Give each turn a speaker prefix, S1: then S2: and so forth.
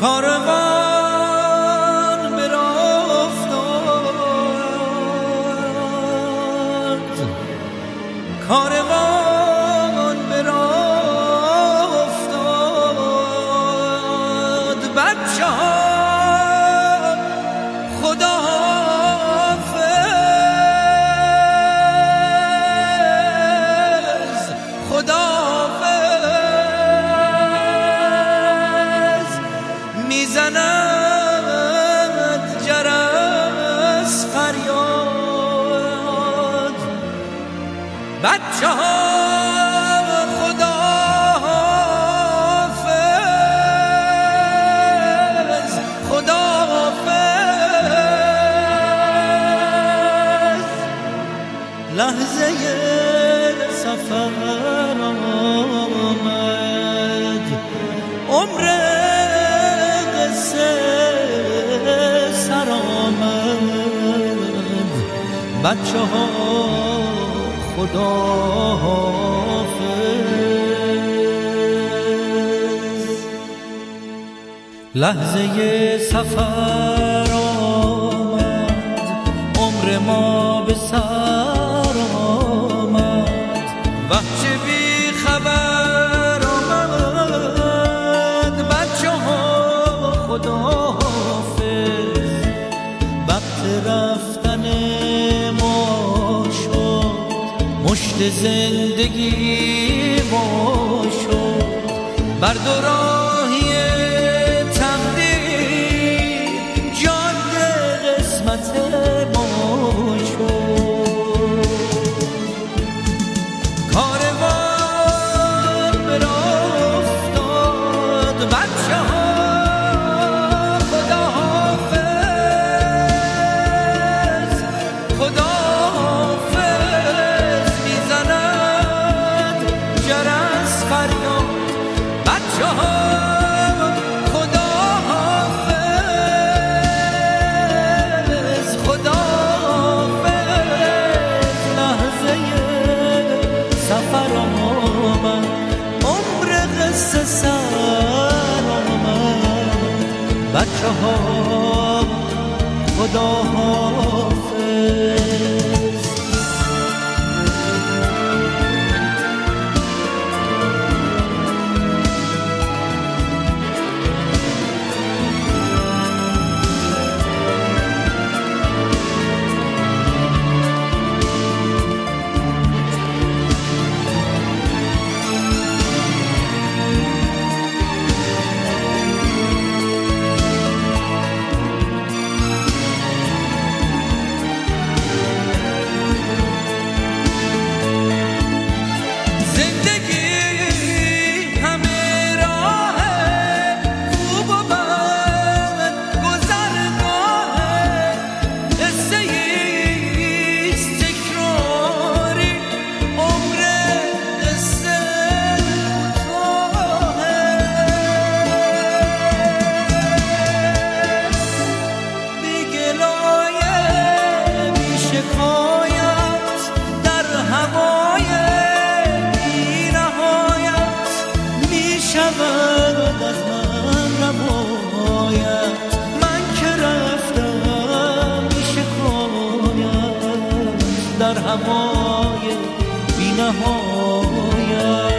S1: کاروان به راه افتاد، کاروان به راه افتاد. بچه ها خدا حافظ، خدا حافظ. میزند جرس فریاد. بچه ها خدا حافظ، خدا حافظ. لحظه سفر آمد، عمر قصه سر آمد. بچه ها خدا حافظ. لحظه سفر آمد، عمر ما به سر آمد. وحش بی خبر آمد. بچه ها خدا حافظ. وقت رفتن ما شد، مشت زندگی ما شد. بر دو راهی تقدیر جاده قسمت ما شد. کاروان به راه افتاد. بچه ها خدا حافظ، خدا حافظ. میزند جرس فریاد. بچه ها خدا حافظ، خدا حافظ. لحظه سفر آمد، عمر قصه سر آمد. بچه ها خدا حافظ. در هوای بی نهایت.